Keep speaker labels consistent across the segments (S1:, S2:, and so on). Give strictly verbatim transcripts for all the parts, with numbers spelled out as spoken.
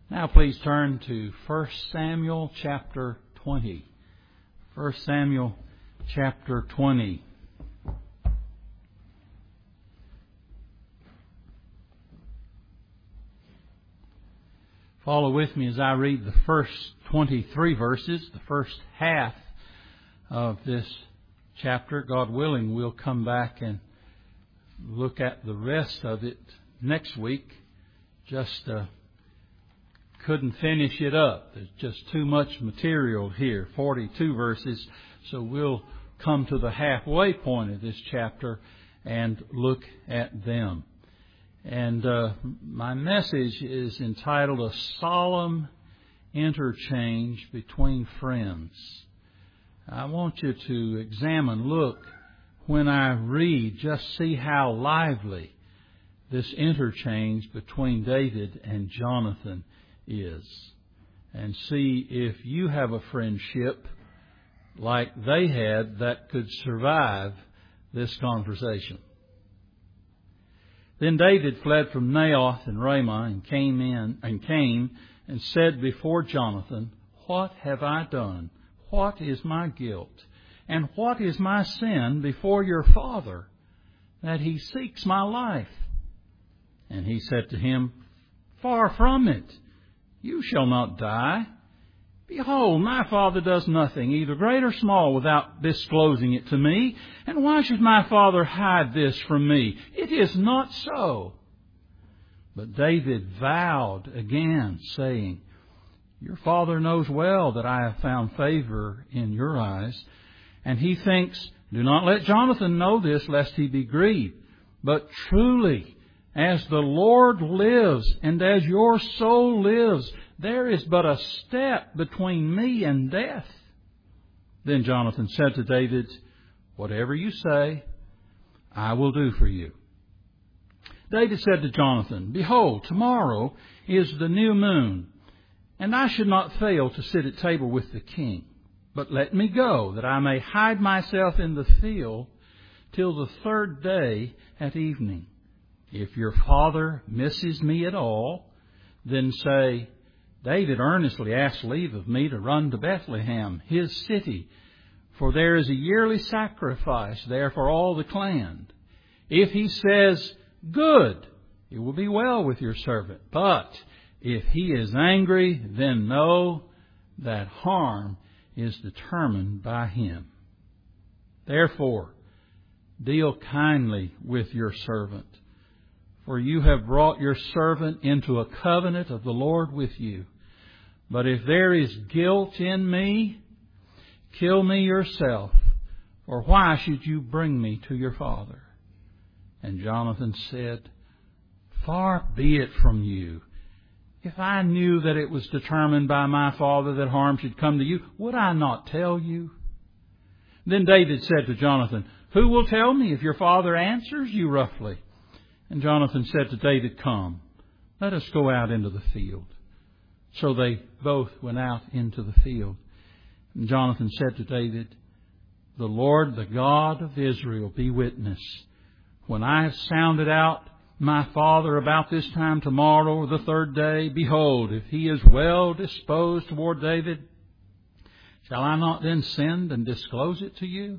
S1: Now please turn to First Samuel chapter twenty. First Samuel chapter twenty. Follow with me as I read the first twenty-three verses, the first half of this chapter. God willing, we'll come back and look at the rest of it next week. Just uh, couldn't finish it up. There's just too much material here, forty-two verses. So we'll come to the halfway point of this chapter and look at them. And uh, my message is entitled A Solemn Interchange Between Friends. I want you to examine, look, when I read, just see how lively this interchange between David and Jonathan is. And see if you have a friendship like they had that could survive this conversation. Then David fled from Naioth and Ramah and came in and came and said before Jonathan, "What have I done? What is my guilt? And what is my sin before your father, that he seeks my life?" And he said to him, "Far from it. You shall not die. Behold, my father does nothing, either great or small, without disclosing it to me. And why should my father hide this from me? It is not so." But David vowed again, saying, "Your father knows well that I have found favor in your eyes." And he thinks, "Do not let Jonathan know this, lest he be grieved. But truly, as the Lord lives, and as your soul lives, there is but a step between me and death." Then Jonathan said to David, "Whatever you say, I will do for you." David said to Jonathan, "Behold, tomorrow is the new moon, and I should not fail to sit at table with the king. But let me go, that I may hide myself in the field till the third day at evening. If your father misses me at all, then say, 'David earnestly asked leave of me to run to Bethlehem, his city, for there is a yearly sacrifice there for all the clan.' If he says, 'Good,' it will be well with your servant. But if he is angry, then know that harm is determined by him. Therefore, deal kindly with your servant, for you have brought your servant into a covenant of the Lord with you. But if there is guilt in me, kill me yourself, for why should you bring me to your father?" And Jonathan said, "Far be it from you. If I knew that it was determined by my father that harm should come to you, would I not tell you?" Then David said to Jonathan, "Who will tell me if your father answers you roughly?" And Jonathan said to David, "Come, let us go out into the field." So they both went out into the field. And Jonathan said to David, "The Lord, the God of Israel, be witness. When I have sounded out my father about this time tomorrow or the third day, behold, if he is well disposed toward David, shall I not then send and disclose it to you?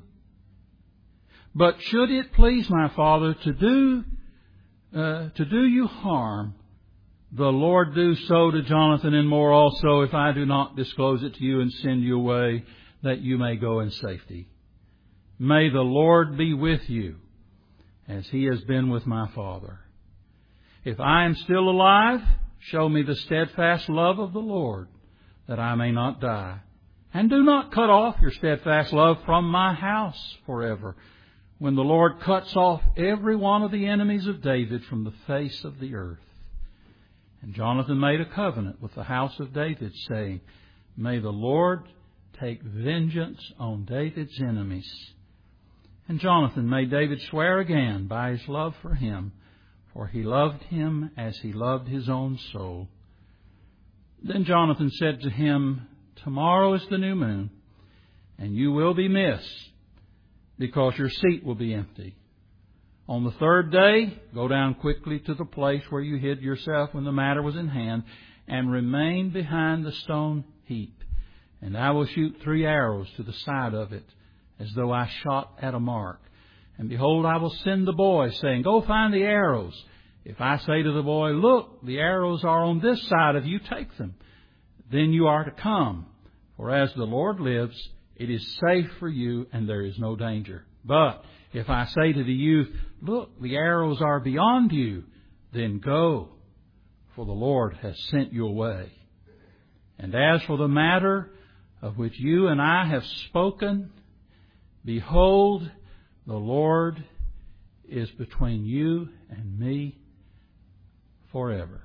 S1: But should it please my father to do uh, to do you harm, the Lord do so to Jonathan and more also, if I do not disclose it to you and send you away, that you may go in safety. May the Lord be with you, as he has been with my father. If I am still alive, show me the steadfast love of the Lord, that I may not die. And do not cut off your steadfast love from my house forever, when the Lord cuts off every one of the enemies of David from the face of the earth." And Jonathan made a covenant with the house of David, saying, "May the Lord take vengeance on David's enemies." And Jonathan made David swear again by his love for him, for he loved him as he loved his own soul. Then Jonathan said to him, "Tomorrow is the new moon, and you will be missed, because your seat will be empty. On the third day, go down quickly to the place where you hid yourself when the matter was in hand, and remain behind the stone heap. And I will shoot three arrows to the side of it, as though I shot at a mark. And behold, I will send the boy, saying, Go find the arrows. If I say to the boy, Look, the arrows are on this side of you, take them. Then you are to come. For as the Lord lives, it is safe for you, and there is no danger. But if I say to the youth, Look, the arrows are beyond you, then go, for the Lord has sent you away. And as for the matter of which you and I have spoken, behold, the Lord is between you and me forever.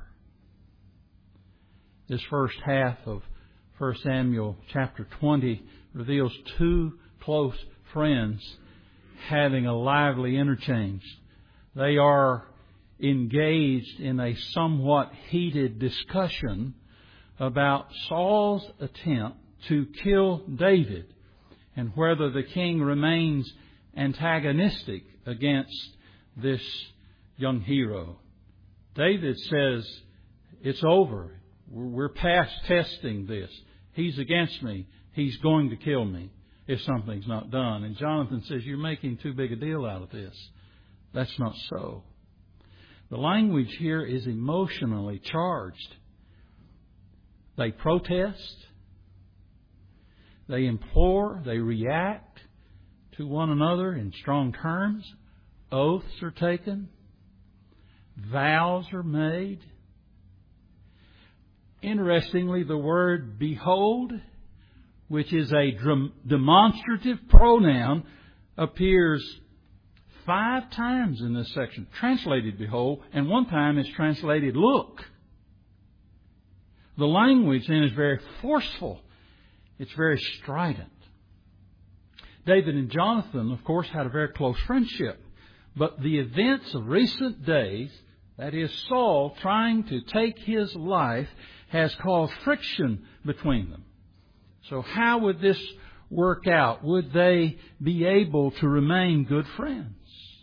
S1: This first half of First Samuel chapter twenty reveals two close friends having a lively interchange. They are engaged in a somewhat heated discussion about Saul's attempt to kill David and whether the king remains antagonistic against this young hero. David says, It's over. We're past testing this. He's against me. He's going to kill me if something's not done. And Jonathan says, You're making too big a deal out of this. That's not so. The language here is emotionally charged. They protest. They implore. They react to one another in strong terms. Oaths are taken. Vows are made. Interestingly, the word behold, which is a demonstrative pronoun, appears five times in this section. Translated behold, and one time is translated look. The language then is very forceful. It's very strident. David and Jonathan, of course, had a very close friendship. But the events of recent days, that is Saul trying to take his life, has caused friction between them. So how would this work out? Would they be able to remain good friends?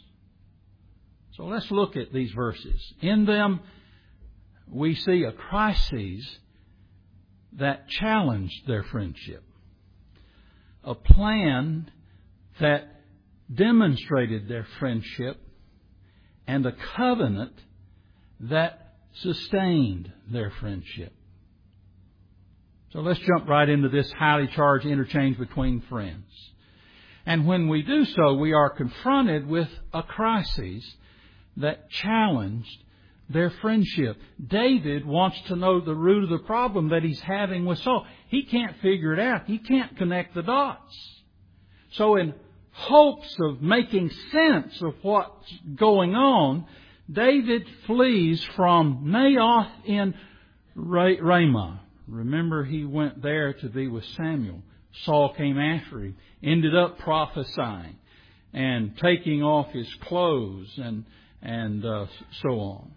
S1: So let's look at these verses. In them, we see a crisis that challenged their friendship. A plan that demonstrated their friendship, and a covenant that sustained their friendship. So let's jump right into this highly charged interchange between friends. And when we do so, we are confronted with a crisis that challenged their friendship. David wants to know the root of the problem that he's having with Saul. He can't figure it out. He can't connect the dots. So in hopes of making sense of what's going on, David flees from Naioth in Ramah. Remember, he went there to be with Samuel. Saul came after him, ended up prophesying and taking off his clothes and and uh, so on.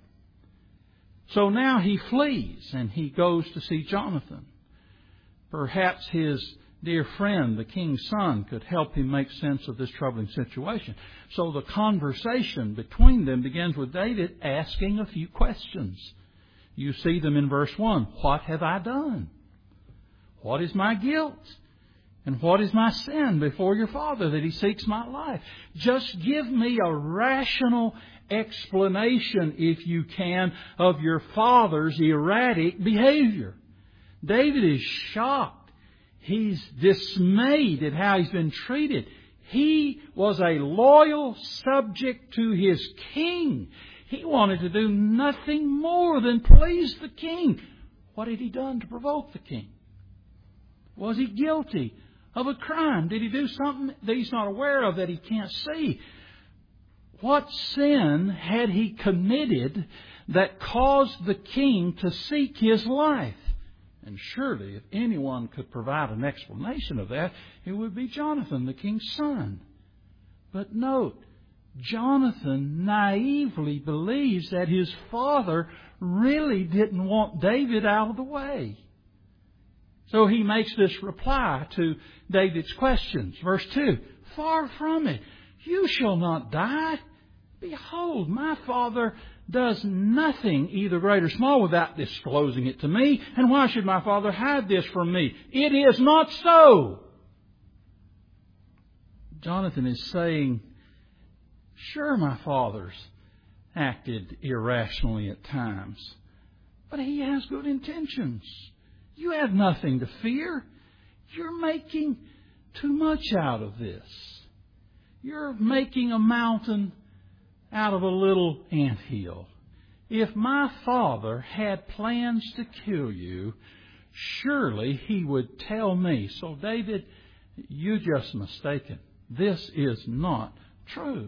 S1: So now he flees and he goes to see Jonathan. Perhaps his dear friend, the king's son, could help him make sense of this troubling situation. So the conversation between them begins with David asking a few questions. You see them in verse one. What have I done? What is my guilt? And what is my sin before your father that he seeks my life? Just give me a rational explanation, if you can, of your father's erratic behavior. David is shocked. He's dismayed at how he's been treated. He was a loyal subject to his king. He wanted to do nothing more than please the king. What had he done to provoke the king? Was he guilty of a crime? Did he do something that he's not aware of, that he can't see? What sin had he committed that caused the king to seek his life? And surely, if anyone could provide an explanation of that, it would be Jonathan, the king's son. But note, Jonathan naively believes that his father really didn't want David out of the way. So he makes this reply to David's questions. Verse two, far from it. You shall not die. Behold, my father does nothing, either great or small, without disclosing it to me. And why should my father hide this from me? It is not so. Jonathan is saying, sure, my father's acted irrationally at times, but he has good intentions. You have nothing to fear. You're making too much out of this. You're making a mountain out of a little anthill. If my father had plans to kill you, surely he would tell me. So, David, you're just mistaken. This is not true.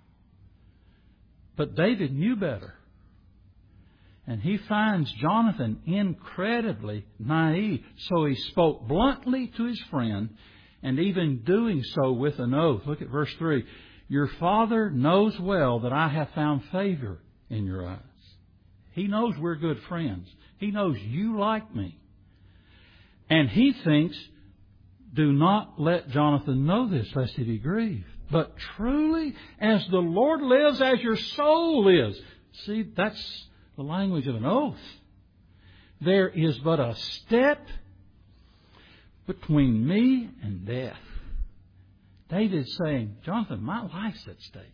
S1: But David knew better. And he finds Jonathan incredibly naive. So he spoke bluntly to his friend, and even doing so with an oath. Look at verse three. Your father knows well that I have found favor in your eyes. He knows we're good friends. He knows you like me. And he thinks, do not let Jonathan know this, lest he be grieved. But truly, as the Lord lives, as your soul lives. See, that's the language of an oath. There is but a step between me and death. David's saying, Jonathan, my life's at stake.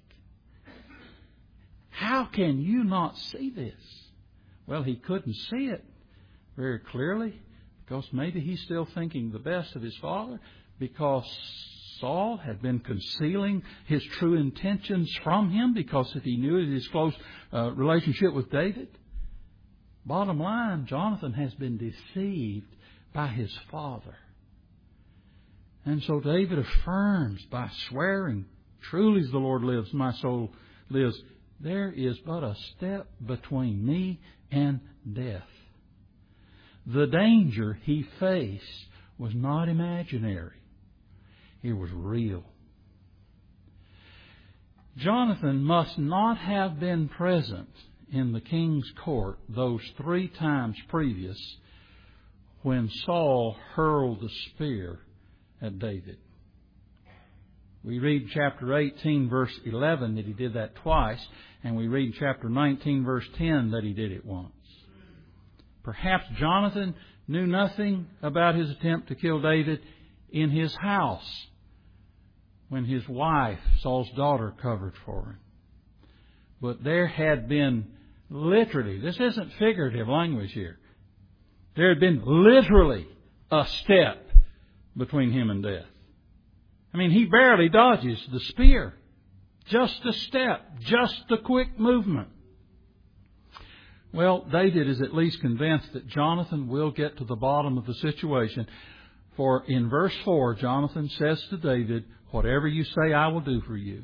S1: How can you not see this? Well, he couldn't see it very clearly because maybe he's still thinking the best of his father, because Saul had been concealing his true intentions from him because if he knew his close uh, relationship with David. Bottom line, Jonathan has been deceived by his father. And so David affirms by swearing, truly as the Lord lives, my soul lives, there is but a step between me and death. The danger he faced was not imaginary. It was real. Jonathan must not have been present in the king's court those three times previous when Saul hurled the spear at David. We read chapter eighteen, verse eleven, that he did that twice, and we read chapter nineteen, verse ten, that he did it once. Perhaps Jonathan knew nothing about his attempt to kill David in his house when his wife, Saul's daughter, covered for him. But there had been literally, this isn't figurative language here, there had been literally a step between him and death. I mean, he barely dodges the spear. Just a step, just a quick movement. Well, David is at least convinced that Jonathan will get to the bottom of the situation. For in verse four, Jonathan says to David, whatever you say, I will do for you.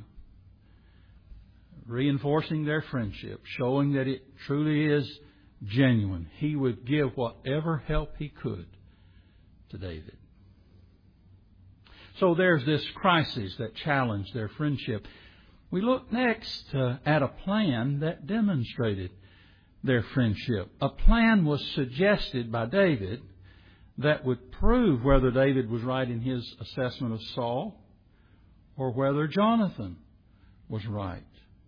S1: Reinforcing their friendship, showing that it truly is genuine. He would give whatever help he could to David. So there's this crisis that challenged their friendship. We look next uh, at a plan that demonstrated their friendship. A plan was suggested by David that would prove whether David was right in his assessment of Saul or whether Jonathan was right.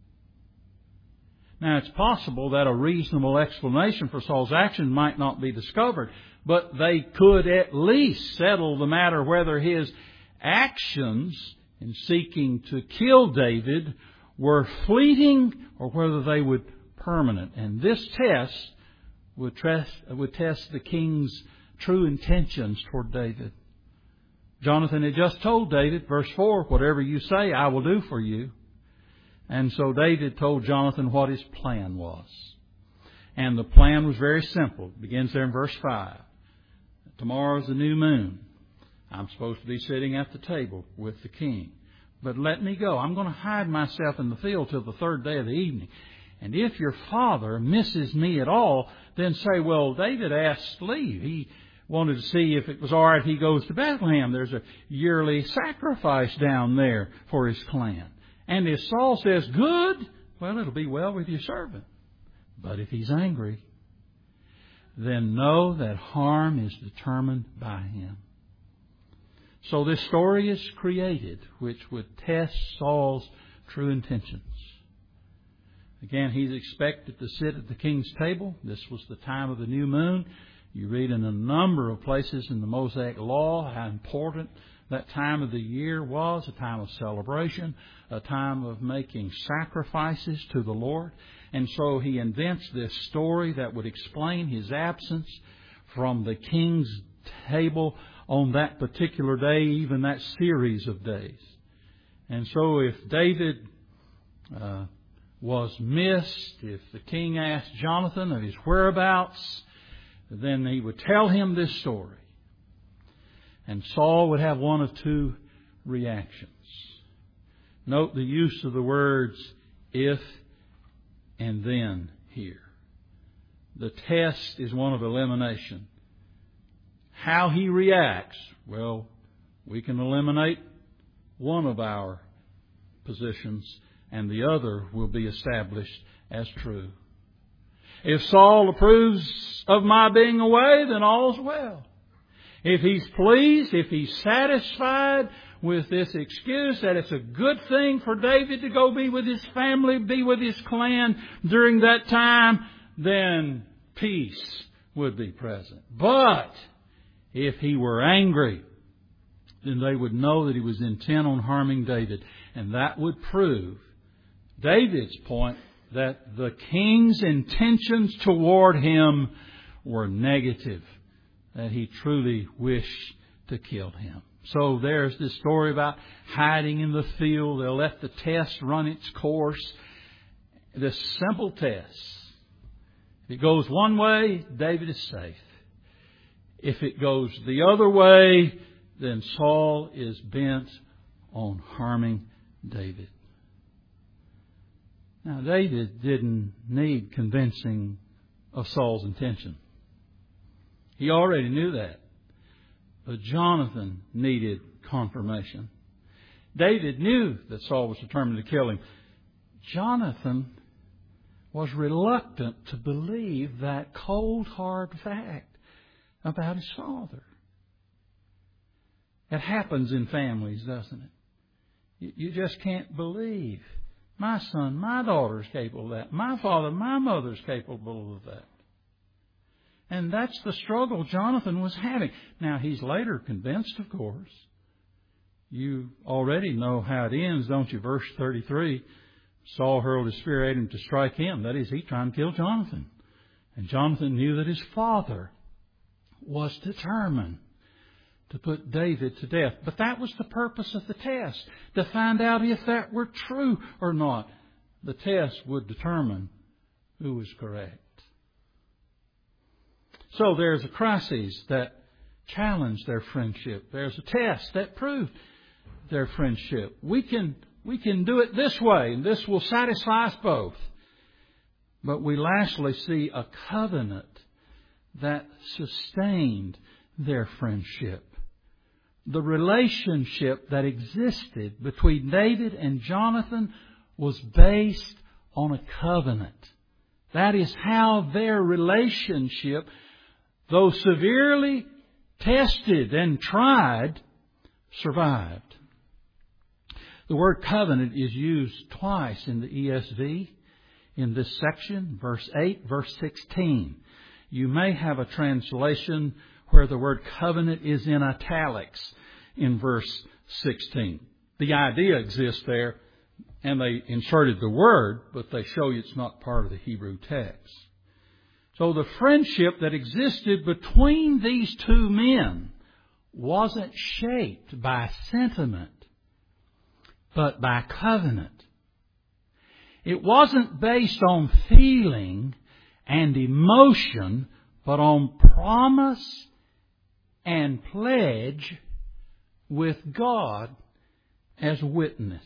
S1: Now, it's possible that a reasonable explanation for Saul's action might not be discovered, but they could at least settle the matter whether his actions in seeking to kill David were fleeting or whether they would be permanent. And this test would test, would test the king's true intentions toward David. Jonathan had just told David, verse four, whatever you say, I will do for you. And so David told Jonathan what his plan was. And the plan was very simple. It begins there in verse five. Tomorrow's the new moon. I'm supposed to be sitting at the table with the king. But let me go. I'm going to hide myself in the field till the third day of the evening. And if your father misses me at all, then say, well, David asked leave. He wanted to see if it was all right if he goes to Bethlehem. There's a yearly sacrifice down there for his clan. And if Saul says, good, well, it'll be well with your servant. But if he's angry, then know that harm is determined by him. So this story is created which would test Saul's true intentions. Again, he's expected to sit at the king's table. This was the time of the new moon. You read in a number of places in the Mosaic Law how important that time of the year was, a time of celebration, a time of making sacrifices to the Lord. And so he invents this story that would explain his absence from the king's table on that particular day, even that series of days. And so if David uh, was missed, if the king asked Jonathan of his whereabouts, then he would tell him this story. And Saul would have one of two reactions. Note the use of the words if and then here. The test is one of elimination. How he reacts, well, we can eliminate one of our positions and the other will be established as true. If Saul approves of my being away, then all's well. If he's pleased, if he's satisfied with this excuse that it's a good thing for David to go be with his family, be with his clan during that time, then peace would be present. But if he were angry, then they would know that he was intent on harming David. And that would prove David's point that the king's intentions toward him were negative, that he truly wished to kill him. So there's this story about hiding in the field. They'll let the test run its course. This simple test. If it goes one way, David is safe. If it goes the other way, then Saul is bent on harming David. Now, David didn't need convincing of Saul's intention. He already knew that. But Jonathan needed confirmation. David knew that Saul was determined to kill him. Jonathan was reluctant to believe that cold, hard fact about his father. It happens in families, doesn't it? You just can't believe. My son, my daughter's capable of that. My father, my mother's capable of that. And that's the struggle Jonathan was having. Now, he's later convinced, of course. You already know how it ends, don't you? Verse thirty-three, Saul hurled his spear at him to strike him. That is, he tried to kill Jonathan. And Jonathan knew that his father was determined to put David to death. But that was the purpose of the test, to find out if that were true or not. The test would determine who was correct. So there's a crisis that challenged their friendship. There's a test that proved their friendship. We can, we can do it this way, and this will satisfy us both. But we lastly see a covenant that sustained their friendship. The relationship that existed between David and Jonathan was based on a covenant. That is how their relationship, though severely tested and tried, survived. The word covenant is used twice in the E S V in this section, verse eight, verse sixteen. You may have a translation where the word covenant is in italics in verse sixteen. The idea exists there, and they inserted the word, but they show you it's not part of the Hebrew text. So the friendship that existed between these two men wasn't shaped by sentiment, but by covenant. It wasn't based on feeling and emotion, but on promise and pledge with God as witness.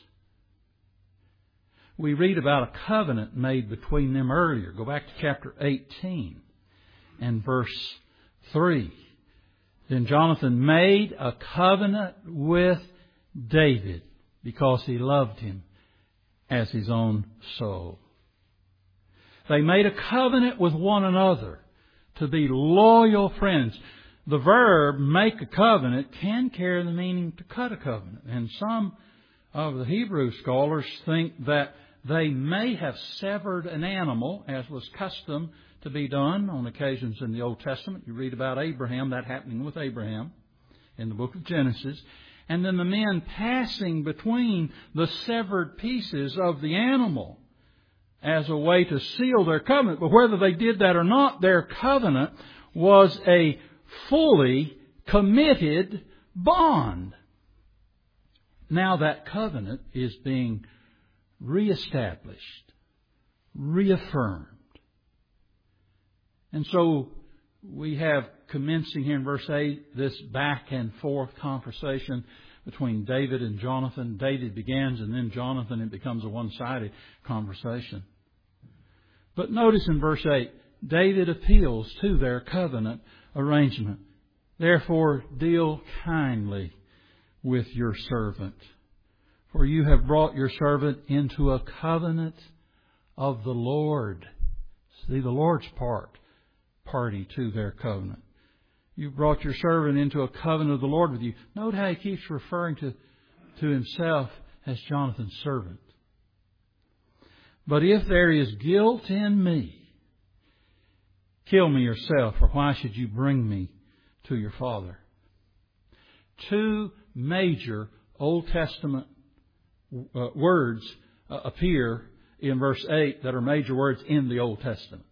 S1: We read about a covenant made between them earlier. Go back to chapter eighteen and verse three. Then Jonathan made a covenant with David because he loved him as his own soul. They made a covenant with one another to be loyal friends. The verb make a covenant can carry the meaning to cut a covenant. And some of the Hebrew scholars think that they may have severed an animal, as was custom to be done on occasions in the Old Testament. You read about Abraham, that happening with Abraham in the book of Genesis. And then the men passing between the severed pieces of the animal as a way to seal their covenant. But whether they did that or not, their covenant was a fully committed bond. Now that covenant is being reestablished, reaffirmed. And so we have, commencing here in verse eight, this back and forth conversation between David and Jonathan. David begins, and then Jonathan. It becomes a one-sided conversation. But notice in verse eight, David appeals to their covenant arrangement. Therefore, deal kindly with your servant, for you have brought your servant into a covenant of the Lord. See, the Lord's part, party to their covenant. You brought your servant into a covenant of the Lord with you. Note how he keeps referring to, to himself as Jonathan's servant. But if there is guilt in me, kill me yourself, for why should you bring me to your father? Two major Old Testament uh, words uh, appear in verse eight that are major words in the Old Testament.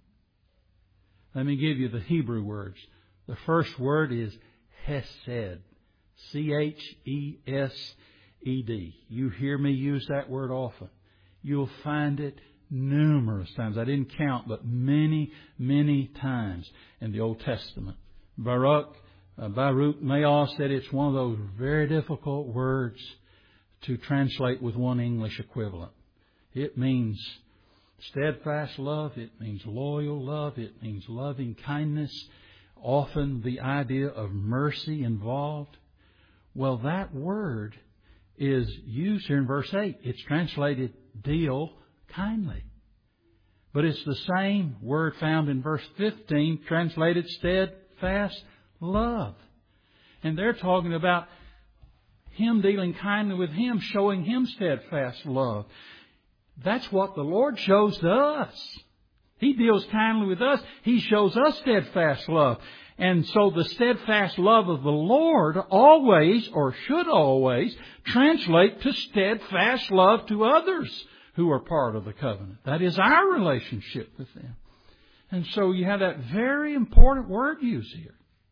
S1: Let me give you the Hebrew words. The first word is Hesed. C H E S E D. You hear me use that word often. You'll find it numerous times. I didn't count, but many, many times in the Old Testament. Baruch, uh, Baruch Mayos said it's one of those very difficult words to translate with one English equivalent. It means steadfast love. It means loyal love. It means loving kindness. Often the idea of mercy involved. Well, that word is used here in verse eight. It's translated deal kindly. But it's the same word found in verse fifteen, translated steadfast love. And they're talking about Him dealing kindly with him, showing him steadfast love. That's what the Lord shows to us. He deals kindly with us. He shows us steadfast love. And so the steadfast love of the Lord always, or should always, translate to steadfast love to others who are part of the covenant. That is our relationship with them. And so you have that very important word used here.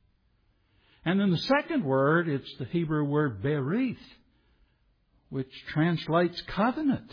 S1: And then the second word, it's the Hebrew word berith, which translates covenant.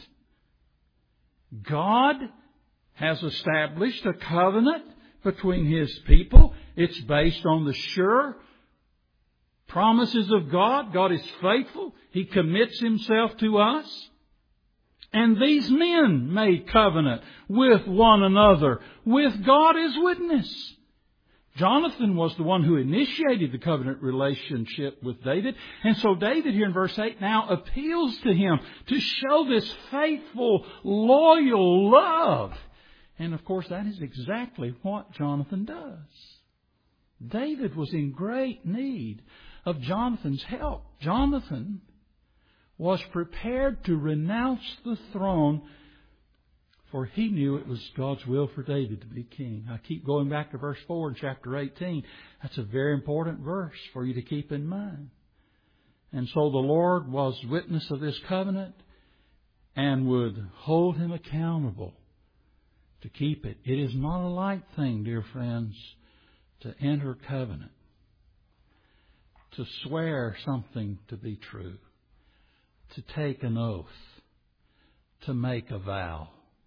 S1: God has established a covenant between His people. It's based on the sure promises of God. God is faithful. He commits Himself to us. And these men made covenant with one another, with God as witness. Jonathan was the one who initiated the covenant relationship with David. And so David here in verse eight now appeals to him to show this faithful, loyal love. And of course that is exactly what Jonathan does. David was in great need of Jonathan's help. Jonathan was prepared to renounce the throne, for he knew it was God's will for David to be king. I keep going back to verse four in chapter eighteen. That's a very important verse for you to keep in mind. And so the Lord was witness of this covenant and would hold him accountable to keep it. It is not a light thing, dear friends, to enter covenant, to swear something to be true, to take an oath, to make a vow.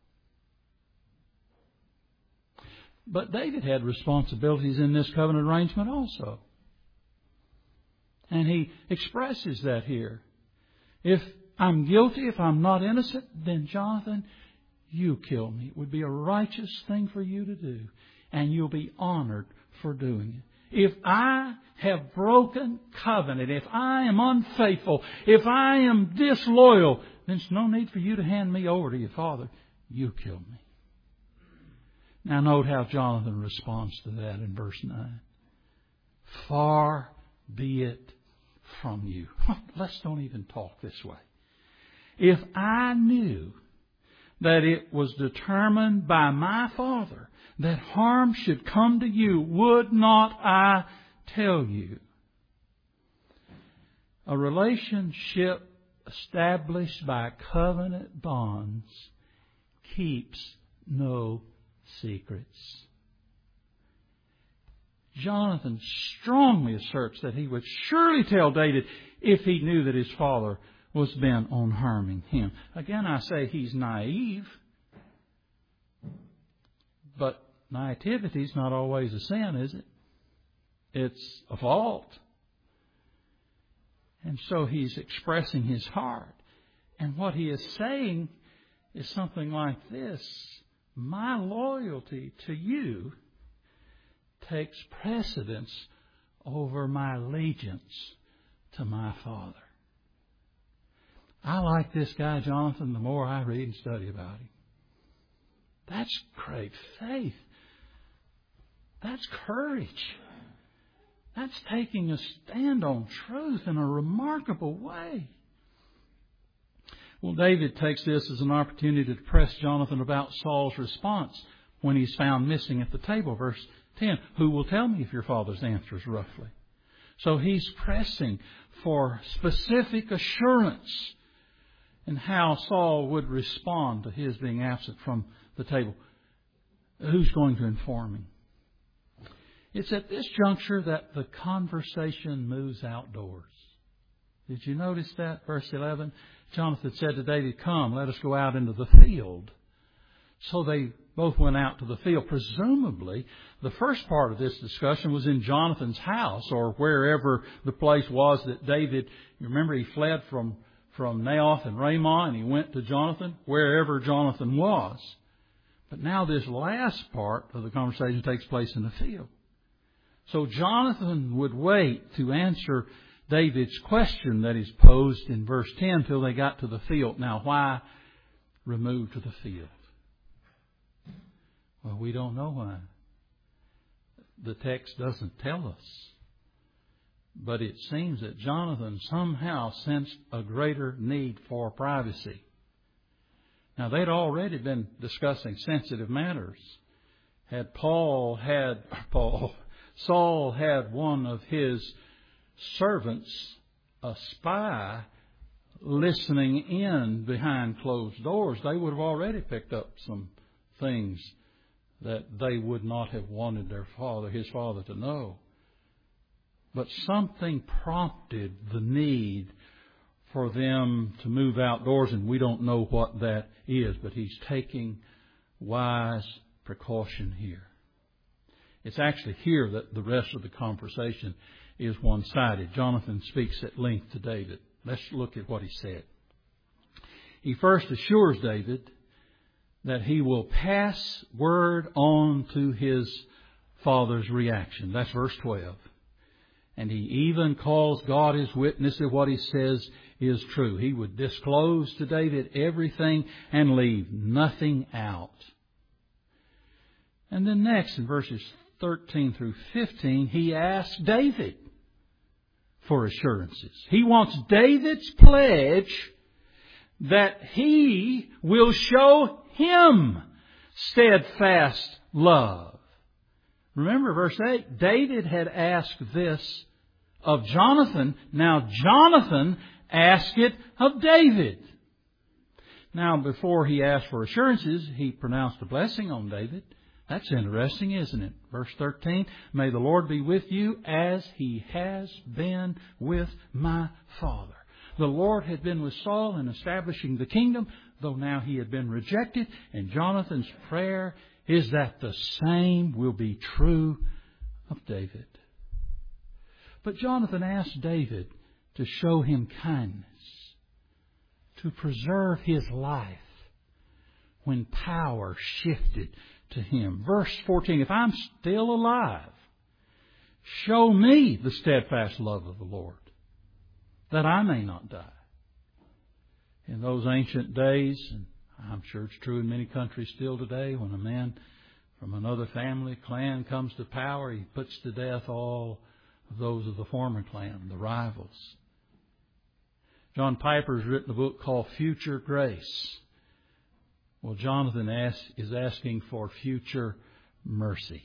S1: But David had responsibilities in this covenant arrangement also. And he expresses that here. If I'm guilty, if I'm not innocent, then Jonathan, you kill me. It would be a righteous thing for you to do. And you'll be honored for doing it. If I have broken covenant, if I am unfaithful, if I am disloyal, then there's no need for you to hand me over to your father. You kill me. Now note how Jonathan responds to that in verse nine. Far be it from you. Let's don't even talk this way. If I knew that it was determined by my Father that harm should come to you, would not I tell you? A relationship established by covenant bonds keeps no secrets. Jonathan strongly asserts that he would surely tell David if he knew that his father was bent on harming him. Again, I say he's naive, but naivety is not always a sin, is it? It's a fault. And so he's expressing his heart. And what he is saying is something like this: my loyalty to you takes precedence over my allegiance to my Father. I like this guy, Jonathan, the more I read and study about him. That's great faith. That's courage. That's taking a stand on truth in a remarkable way. Well, David takes this as an opportunity to press Jonathan about Saul's response when he's found missing at the table. Verse ten, who will tell me if your father's answers roughly? So he's pressing for specific assurance in how Saul would respond to his being absent from the table. Who's going to inform him? It's at this juncture that the conversation moves outdoors. Did you notice that? Verse eleven, Jonathan said to David, come, let us go out into the field. So they both went out to the field. Presumably, the first part of this discussion was in Jonathan's house, or wherever the place was that David, you remember he fled from, from Naioth and Ramah, and he went to Jonathan, wherever Jonathan was. But now this last part of the conversation takes place in the field. So Jonathan would wait to answer David's question that is posed in verse ten till they got to the field. Now, why remove to the field? Well, we don't know why. The text doesn't tell us. But it seems that Jonathan somehow sensed a greater need for privacy. Now, they'd already been discussing sensitive matters. Had Paul had, Paul, Saul had one of his servants, a spy, listening in behind closed doors, they would have already picked up some things that they would not have wanted their father, his father, to know. But something prompted the need for them to move outdoors, and we don't know what that is, but he's taking wise precaution here. It's actually here that the rest of the conversation is one-sided. Jonathan speaks at length to David. Let's look at what he said. He first assures David that he will pass word on to his father's reaction. That's verse twelve. And he even calls God his witness that what he says is true. He would disclose to David everything and leave nothing out. And then next, in verses thirteen through fifteen, he asks David for assurances. He wants David's pledge that he will show him steadfast love. Remember verse eight, David had asked this of Jonathan. Now Jonathan asked it of David. Now before he asked for assurances, he pronounced a blessing on David. That's interesting, isn't it? Verse thirteen, may the Lord be with you as he has been with my father. The Lord had been with Saul in establishing the kingdom, though now he had been rejected. And Jonathan's prayer is that the same will be true of David. But Jonathan asked David to show him kindness, to preserve his life when power shifted to him. Verse fourteen, if I'm still alive, show me the steadfast love of the Lord, that I may not die. In those ancient days, and I'm sure it's true in many countries still today, when a man from another family, clan, comes to power, he puts to death all of those of the former clan, the rivals. John Piper has written a book called Future Grace, Well, Jonathan ask, is asking for future mercy.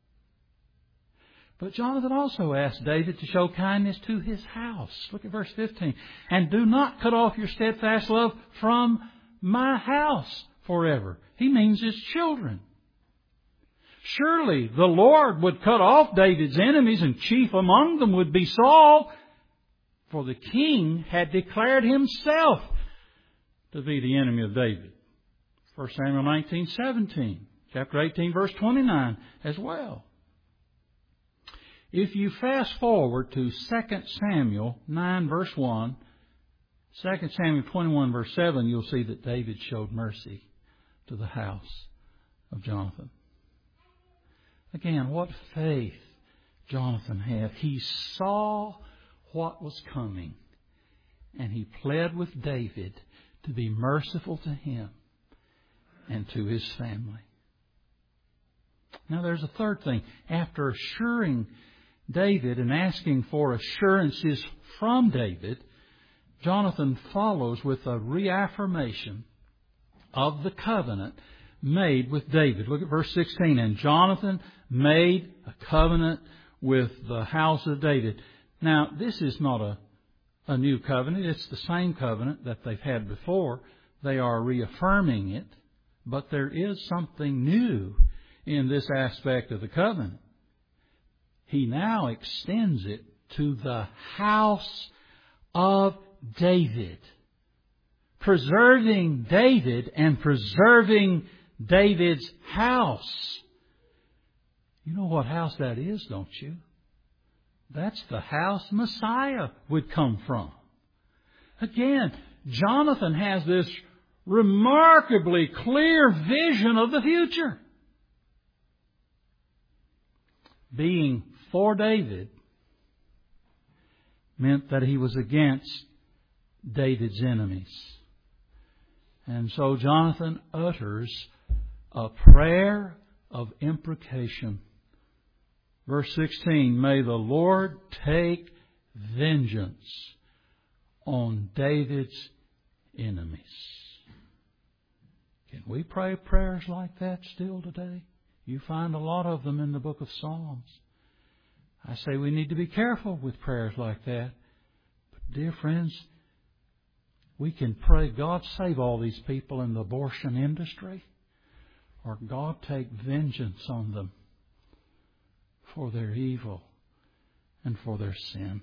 S1: But Jonathan also asked David to show kindness to his house. Look at verse fifteen. And do not cut off your steadfast love from my house forever. He means his children. Surely the Lord would cut off David's enemies, and chief among them would be Saul. For the king had declared himself to be the enemy of David. First Samuel nineteen seventeen. Chapter eighteen verse twenty-nine as well. If you fast forward to Second Samuel nine verse one, Second Samuel twenty-one verse seven, you'll see that David showed mercy to the house of Jonathan. Again, what faith Jonathan had. He saw what was coming, and he pled with David to be merciful to him and to his family. Now there's a third thing. After assuring David and asking for assurances from David, Jonathan follows with a reaffirmation of the covenant made with David. Look at verse sixteen. And Jonathan made a covenant with the house of David. Now, this is not a, a new covenant. It's the same covenant that they've had before. They are reaffirming it, but there is something new in this aspect of the covenant. He now extends it to the house of David, preserving David and preserving David's house. You know what house that is, don't you? That's the house Messiah would come from. Again, Jonathan has this remarkably clear vision of the future. Being for David meant that he was against David's enemies. And so Jonathan utters a prayer of imprecation. Verse sixteen, may the Lord take vengeance on David's enemies. Can we pray prayers like that still today? You find a lot of them in the book of Psalms. I say we need to be careful with prayers like that. But dear friends, we can pray, God save all these people in the abortion industry, or God take vengeance on them for their evil and for their sin.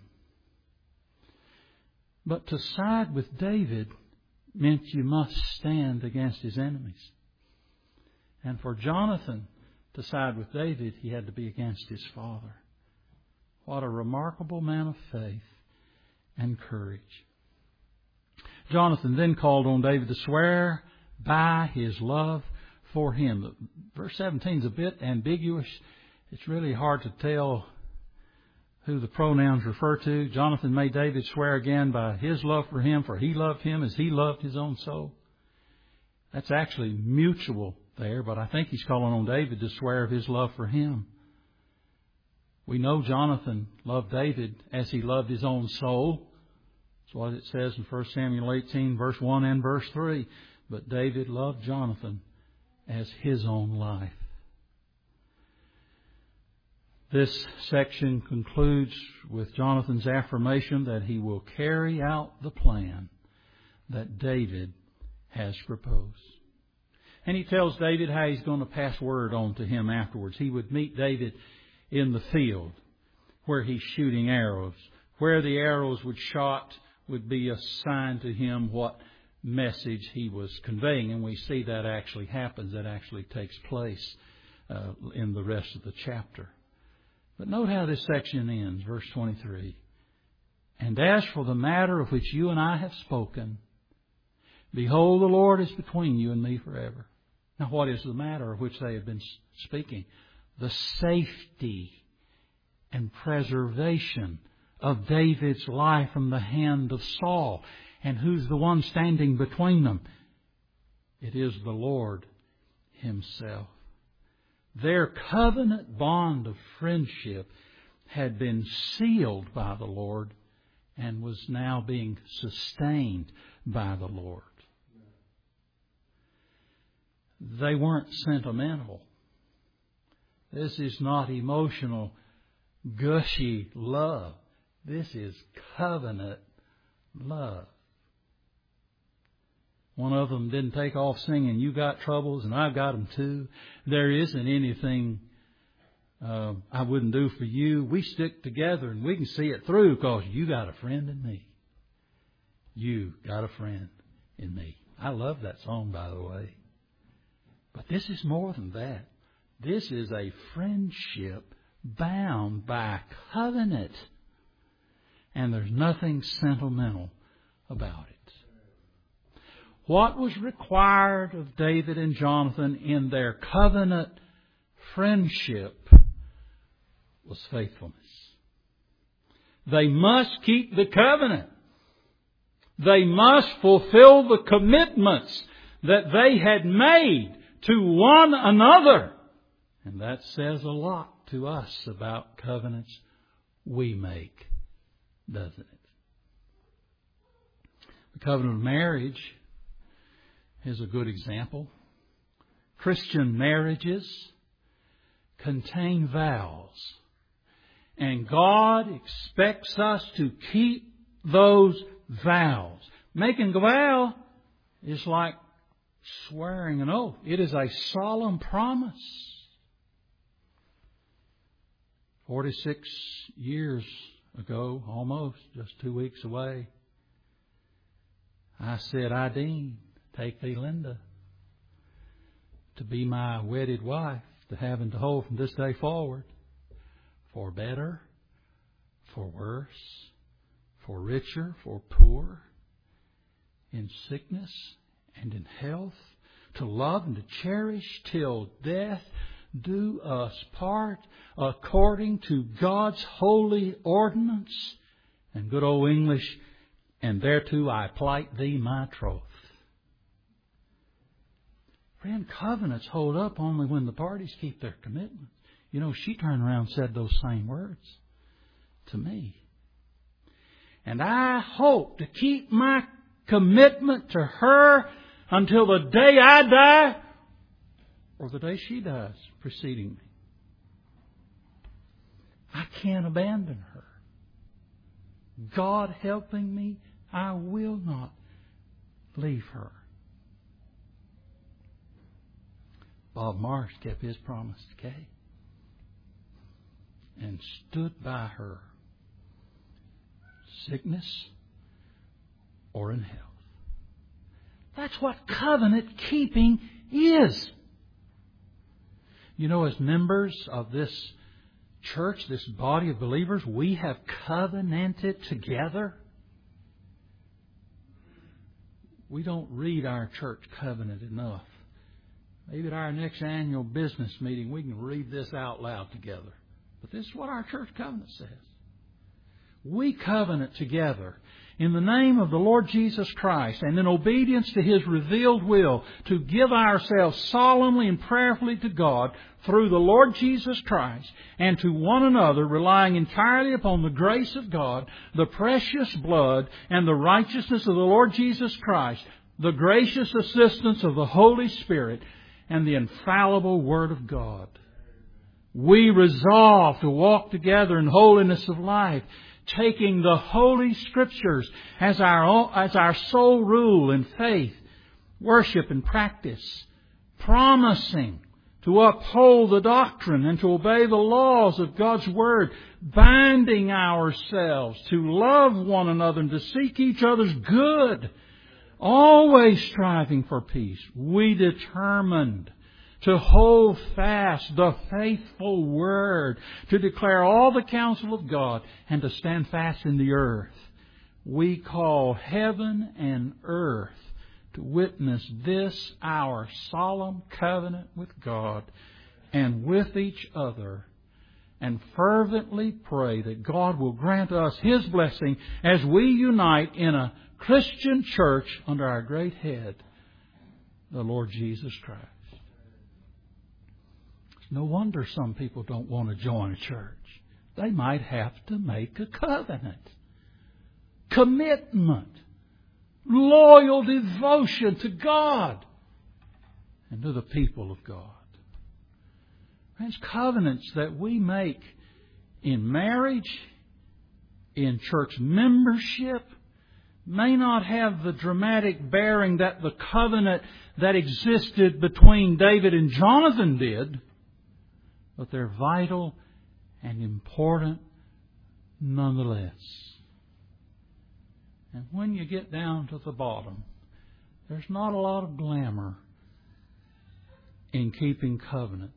S1: But to side with David meant you must stand against his enemies. And for Jonathan to side with David, he had to be against his father. What a remarkable man of faith and courage. Jonathan then called on David to swear by his love for him. Verse seventeen is a bit ambiguous. It's really hard to tell who the pronouns refer to. Jonathan made David swear again by his love for him, for he loved him as he loved his own soul. That's actually mutual there, but I think he's calling on David to swear of his love for him. We know Jonathan loved David as he loved his own soul. That's what it says in First Samuel eighteen, verse one and verse three. But David loved Jonathan as his own life. This section concludes with Jonathan's affirmation that he will carry out the plan that David has proposed. And he tells David how he's going to pass word on to him afterwards. He would meet David in the field where he's shooting arrows. Where the arrows would shot would be a sign to him what message he was conveying. And we see that actually happens. That actually takes place uh, in the rest of the chapter. But note how this section ends, verse twenty-three. And as for the matter of which you and I have spoken, behold, the Lord is between you and me forever. Now, what is the matter of which they have been speaking? The safety and preservation of David's life from the hand of Saul. And who's the one standing between them? It is the Lord Himself. Their covenant bond of friendship had been sealed by the Lord and was now being sustained by the Lord. They weren't sentimental. This is not emotional, gushy love. This is covenant love. One of them didn't take off singing, "You got troubles and I've got them too. There isn't anything uh, I wouldn't do for you. We stick together and we can see it through because you got a friend in me. You got a friend in me." I love that song, by the way. But this is more than that. This is a friendship bound by covenant. And there's nothing sentimental about it. What was required of David and Jonathan in their covenant friendship was faithfulness. They must keep the covenant. They must fulfill the commitments that they had made to one another. And that says a lot to us about covenants we make, doesn't it? The covenant of marriage is a good example. Christian marriages contain vows. And God expects us to keep those vows. Making a vow is like swearing an oath. It is a solemn promise. Forty-six years ago, almost, just two weeks away, I said, "I, Dean, take thee, Linda, to be my wedded wife, to have and to hold from this day forward, for better, for worse, for richer, for poor, in sickness and in health, to love and to cherish till death do us part, according to God's holy ordinance." And good old English, "and thereto I plight thee my troth." Friend, covenants hold up only when the parties keep their commitments. You know, she turned around and said those same words to me. And I hope to keep my commitment to her until the day I die or the day she dies preceding me. I can't abandon her. God helping me, I will not leave her. Bob Marsh kept his promise to Kay and stood by her, sickness or in health. That's what covenant keeping is. You know, as members of this church, this body of believers, we have covenanted together. We don't read our church covenant enough. Maybe at our next annual business meeting we can read this out loud together. But this is what our church covenant says. We covenant together in the name of the Lord Jesus Christ and in obedience to His revealed will to give ourselves solemnly and prayerfully to God through the Lord Jesus Christ and to one another, relying entirely upon the grace of God, the precious blood and the righteousness of the Lord Jesus Christ, the gracious assistance of the Holy Spirit, and the infallible Word of God. We resolve to walk together in holiness of life, taking the Holy Scriptures as our, as our sole rule in faith, worship and practice, promising to uphold the doctrine and to obey the laws of God's Word, binding ourselves to love one another and to seek each other's good, always striving for peace. We determined to hold fast the faithful Word, to declare all the counsel of God, and to stand fast in the earth. We call heaven and earth to witness this, our solemn covenant with God and with each other, and fervently pray that God will grant us His blessing as we unite in a Christian church under our great head, the Lord Jesus Christ. It's no wonder some people don't want to join a church. They might have to make a covenant, commitment, loyal devotion to God. and to the people of God. Friends, covenants that we make in marriage, in church membership, may not have the dramatic bearing that the covenant that existed between David and Jonathan did, but they're vital and important nonetheless. And when you get down to the bottom, there's not a lot of glamour in keeping covenants.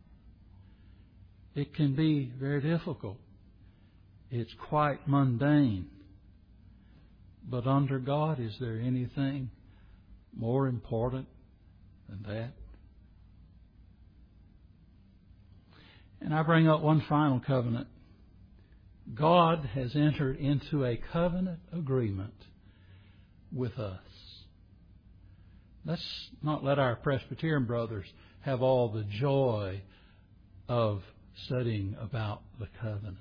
S1: It can be very difficult. It's quite mundane. But under God, is there anything more important than that? And I bring up one final covenant. God has entered into a covenant agreement with us. Let's not let our Presbyterian brothers have all the joy of studying about the covenants.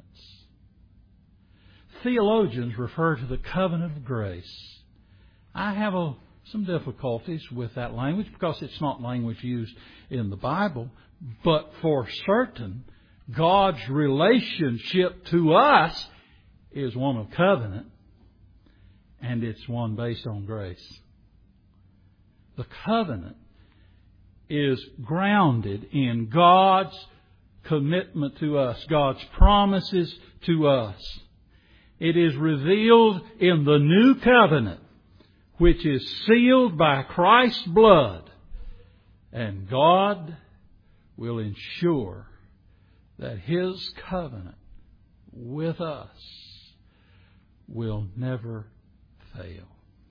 S1: Theologians refer to the covenant of grace. I have a, some difficulties with that language because it's not language used in the Bible. But for certain, God's relationship to us is one of covenant, and it's one based on grace. The covenant is grounded in God's commitment to us, God's promises to us. It is revealed in the new covenant, which is sealed by Christ's blood. And God will ensure that His covenant with us will never fail.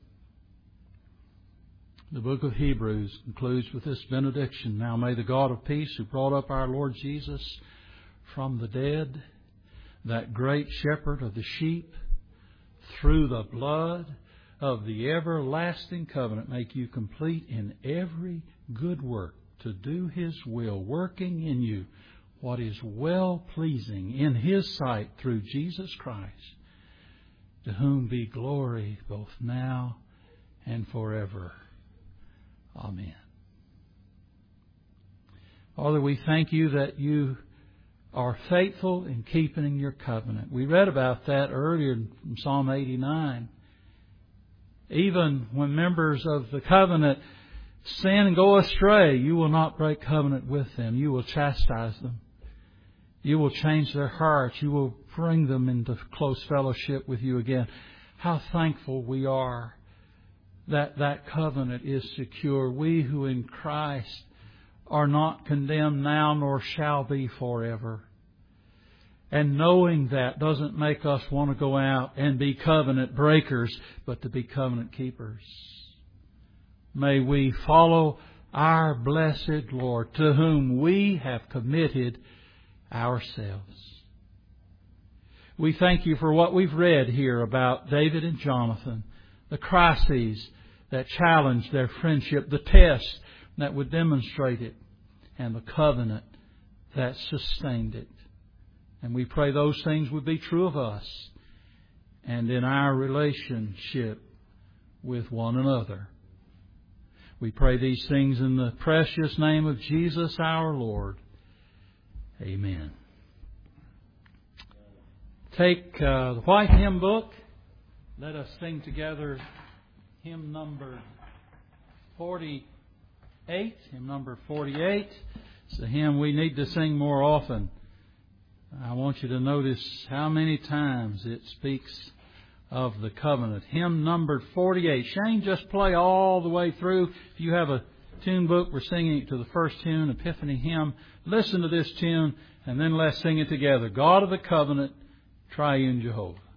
S1: The book of Hebrews concludes with this benediction. Now may the God of peace, who brought up our Lord Jesus from the dead, that great shepherd of the sheep, through the blood of the everlasting covenant, make you complete in every good work to do His will, working in you what is well-pleasing in His sight through Jesus Christ, to whom be glory both now and forever. Amen. Father, we thank You that You are faithful in keeping Your covenant. We read about that earlier in Psalm eighty-nine. Even when members of the covenant sin and go astray, You will not break covenant with them. You will chastise them. You will change their hearts. You will bring them into close fellowship with You again. How thankful we are that that covenant is secure. We who in Christ are not condemned now nor shall be forever. And knowing that doesn't make us want to go out and be covenant breakers, but to be covenant keepers. May we follow our blessed Lord, to whom we have committed ourselves. We thank You for what we've read here about David and Jonathan, the crises that challenged their friendship, the test that would demonstrate it, and the covenant that sustained it. And we pray those things would be true of us and in our relationship with one another. We pray these things in the precious name of Jesus our Lord. Amen. Take uh, the white hymn book. Let us sing together hymn number forty-eight. Hymn number forty-eight. It's a hymn we need to sing more often. I want you to notice how many times it speaks of the covenant. Hymn number forty-eight. Shane, just play all the way through. If you have a tune book, we're singing it to the first tune, Epiphany Hymn. Listen to this tune, and then let's sing it together. God of the covenant, Triune Jehovah.